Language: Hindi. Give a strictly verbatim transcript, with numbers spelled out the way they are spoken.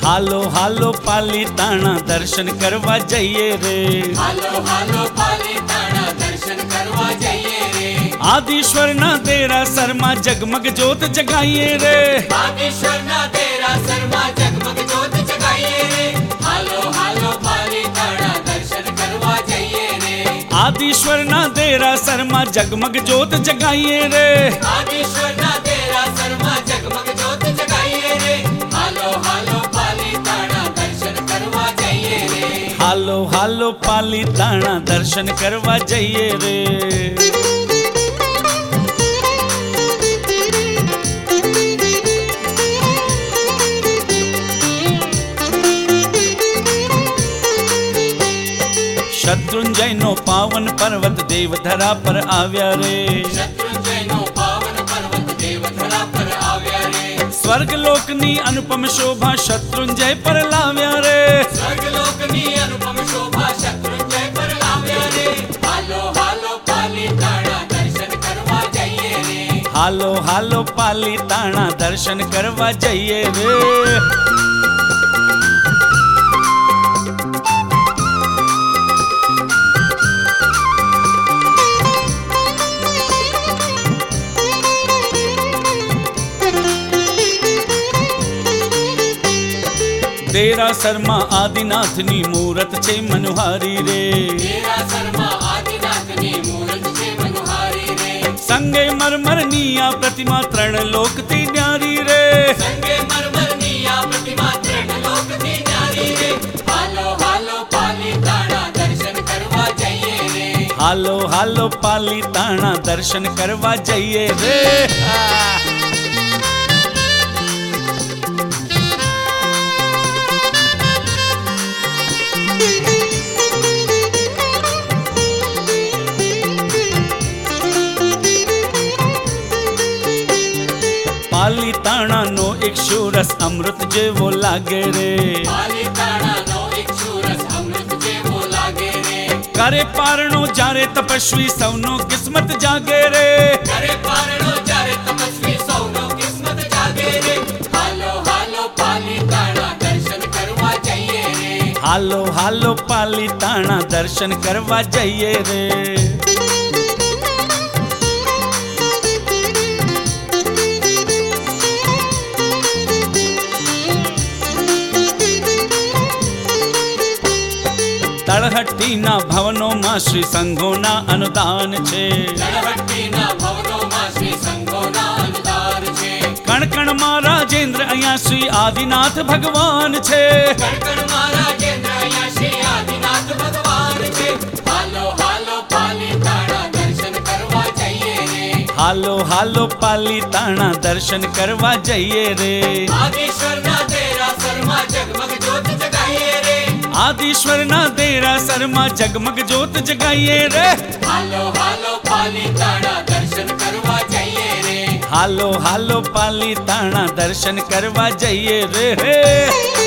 हालो हालो पालीताणा दर्शन करवा जाइए रे। हालो हालो पालीताणा दर्शन करवा जाइए रे। आदिश्वर ना तेरा शर्मा जगमग जोत जगाइए रे। आदिश्वर ना तेरा शर्मा जगमग जोत जगाइए रे। हालो हालो पालीताणा दर्शन करवा जाइए रे। आदिश्वर ना तेरा शर्मा जगमग जोत जगाइए रे। आदिश्वर ना तेरा शर्मा जगमग जोत जगाइए रे। हालो हालो पालीताणा दर्शन करवा जाइए रे। हालो हालो पालीताणा दर्शन करवा जाइए रे। शत्रुंजय नो पावन पर्वत देवधरा पर आव्या रे। शत्रुंजय नो पावन पर्वत देवधरा पर आव्या रे। स्वर्ग लोकनी अनुपम शोभा शत्रुंजय पर लाव्या रे। स्वर्ग लोकनी अनुपम शोभा शत्रुंजय पर लाव्या रे। हालो हालो पालीताणा दर्शन करवा जाइए रे। हालो हालो पालीताणा दर्शन करवा जाइए रे। तेरा शर्मा आदिनाथनी मूरत छे मनुहारी रे। तेरा शर्मा आदिनाथनी मूरत छे मनुहारी रे। संगे मरमरनिया प्रतिमा त्रण लोक ती न्यारी रे। संगे मरमरनिया प्रतिमा त्रण लोक ती न्यारी रे। हालो हालो पालीताणा दर्शन करवा जाइए रे। हालो हालो पालीताणा दर्शन करवा जाइए रे। पालीताणा नो एक शूरस अमृत जेवो लागे रे। पालीताणा नो एक शूरस अमृत जेवो लागे रे। करे पारणो जारे तपस्वी सौनो किस्मत जागे रे। करे पारणो जारे तपस्वी सौनो किस्मत जागे रे। हालो हालो पालीताणा दर्शन करवा जाइए रे। हालो हालो पालीताणा दर्शन करवा जाइए रे। તળહટ્ટીના ભવનોમાં શ્રી સંઘોના અનુદાન છે। તળહટ્ટીના ભવનોમાં શ્રી સંઘોના અનુદાન છે। કણકણમાં રાજેન્દ્ર અહીંયા શ્રી આદિનાથ ભગવાન છે। કણકણમાં રાજેન્દ્ર અહીંયા શ્રી આદિનાથ ભગવાન છે। હાલો હાલો પાલીતાણા દર્શન કરવા જઈએ રે। હાલો હાલો પાલીતાણા દર્શન કરવા જઈએ રે। આદિશ્વરના તેરા શર્મા જગમગ જ્યોત જગાઈએ રે। आदिश्वर ना तेरा शर्मा जगमग जोत जगाइए रे। हालो हालो पालीताणा दर्शन करवा जाइए रे। हालो हालो पालीताणा दर्शन करवा जाइए रे।